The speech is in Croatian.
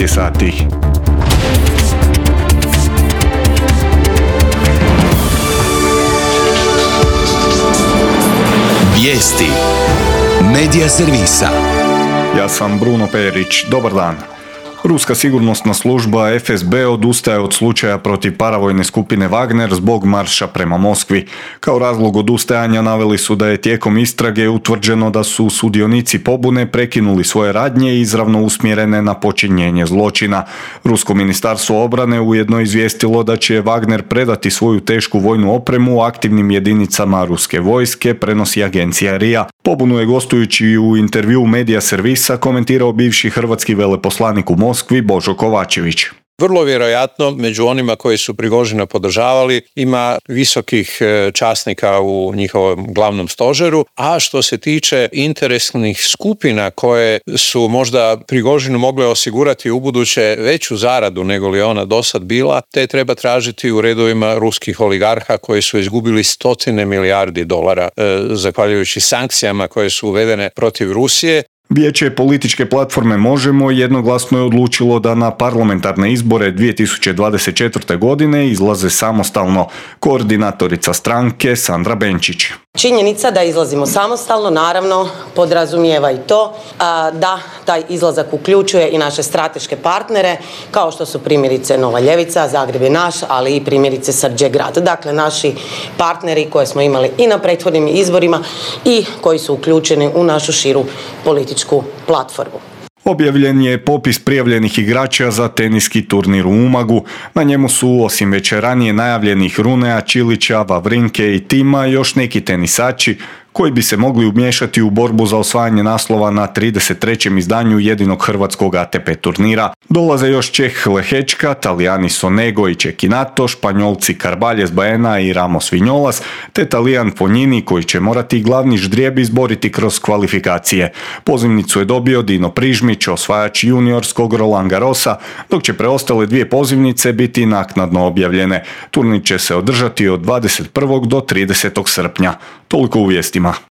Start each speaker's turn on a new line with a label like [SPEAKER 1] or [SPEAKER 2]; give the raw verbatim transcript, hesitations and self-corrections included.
[SPEAKER 1] šest je sati.
[SPEAKER 2] Vijesti Medija servisa.
[SPEAKER 1] Ja sam Bruno Perić. Dobar dan. Ruska sigurnosna služba F S B odustaje od slučaja protiv paravojne skupine Wagner zbog marša prema Moskvi. Kao razlog odustajanja naveli su da je tijekom istrage utvrđeno da su sudionici pobune prekinuli svoje radnje izravno usmjerene na počinjenje zločina. Rusko ministarstvo obrane ujedno izvijestilo da će Wagner predati svoju tešku vojnu opremu aktivnim jedinicama ruske vojske, prenosi agencija R I A. Pobunu je gostujući u intervjuu Medija servisa komentirao bivši hrvatski veleposlanik u Moskvi Božo Kovačević.
[SPEAKER 3] Vrlo vjerojatno među onima koji su Prigožina podržavali ima visokih časnika u njihovom glavnom stožeru, a što se tiče interesnih skupina koje su možda Prigožinu mogle osigurati ubuduće veću zaradu nego li ona dosad bila, te treba tražiti u redovima ruskih oligarha koji su izgubili stotine milijardi dolara eh, zahvaljujući sankcijama koje su uvedene protiv Rusije.
[SPEAKER 1] Vijeće političke platforme Možemo jednoglasno je odlučilo da na parlamentarne izbore dvije tisuće dvadeset četvrte. godine izlaze samostalno. Koordinatorica stranke Sandra Benčić.
[SPEAKER 4] Činjenica da izlazimo samostalno naravno podrazumijeva i to a, da taj izlazak uključuje i naše strateške partnere kao što su primjerice Nova ljevica, Zagreb je naš, ali i primjerice Srđ je grad. Dakle, naši partneri koje smo imali i na prethodnim izborima i koji su uključeni u našu širu političku platformu.
[SPEAKER 1] Objavljen je popis prijavljenih igrača za teniski turnir u Umagu. Na njemu su, osim već ranije najavljenih Runea, Čilića, Vavrinke i Tima, još neki tenisači koji bi se mogli umiješati u borbu za osvajanje naslova na trideset trećem izdanju jedinog hrvatskog A T P turnira. Dolaze još Čeh Lehečka, Talijani Sonego i Cekinato, Španjolci Carballes Baena i Ramos Vinjolas, te Talijan Fognini koji će morati glavni ždrijeb izboriti kroz kvalifikacije. Pozivnicu je dobio Dino Prižmić, osvajač juniorskog Roland Garrosa, dok će preostale dvije pozivnice biti naknadno objavljene. Turnir će se održati od dvadeset prvog do tridesetog srpnja. Toliko u vijestima.